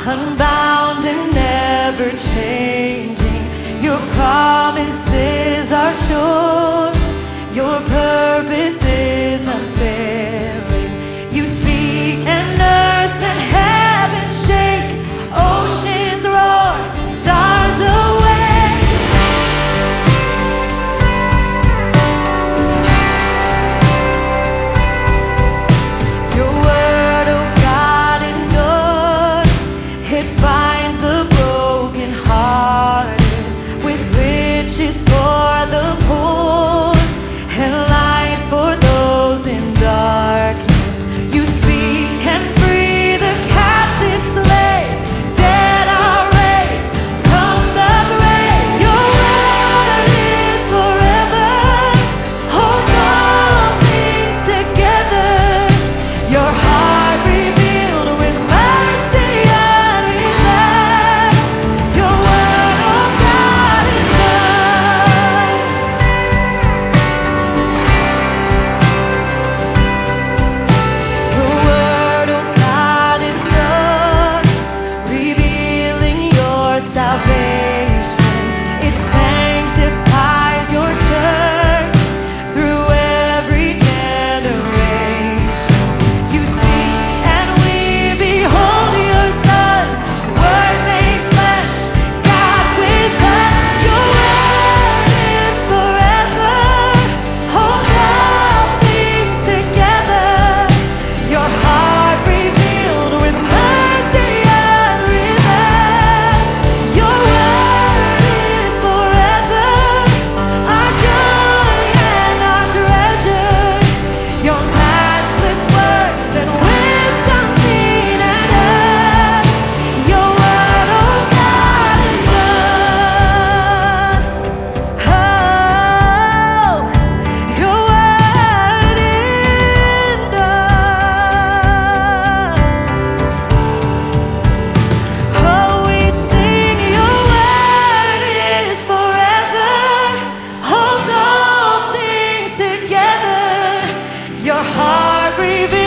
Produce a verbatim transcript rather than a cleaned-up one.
unbound and never changing. Your promises are sure, your purpose is unfailing. You speak and earth and heaven shake, oceans roar, stars awake. Your word, oh God, endures. It binds the brokenhearted with riches for the poor and light for those in darkness. You speak and free the captive slave, dead are raised from the grave. Your word is forever, hold all things together. Your heart revealed with mercy unreserved. Your word, oh God, endures. Your word, oh God, endures, revealing your salvation. It sanctifies your church through every generation. You speak and we behold your Son, word made flesh, God with us. Your word is forever, holds all things together. Your heart revealed with mercy unreserved. Your word is forever, our joy and our treasure. Your matchless words and wisdom seen and heard. Your word, oh God, endures. Oh, your word endures. Oh, we sing your word is forever, holds all things together. Your heart reveals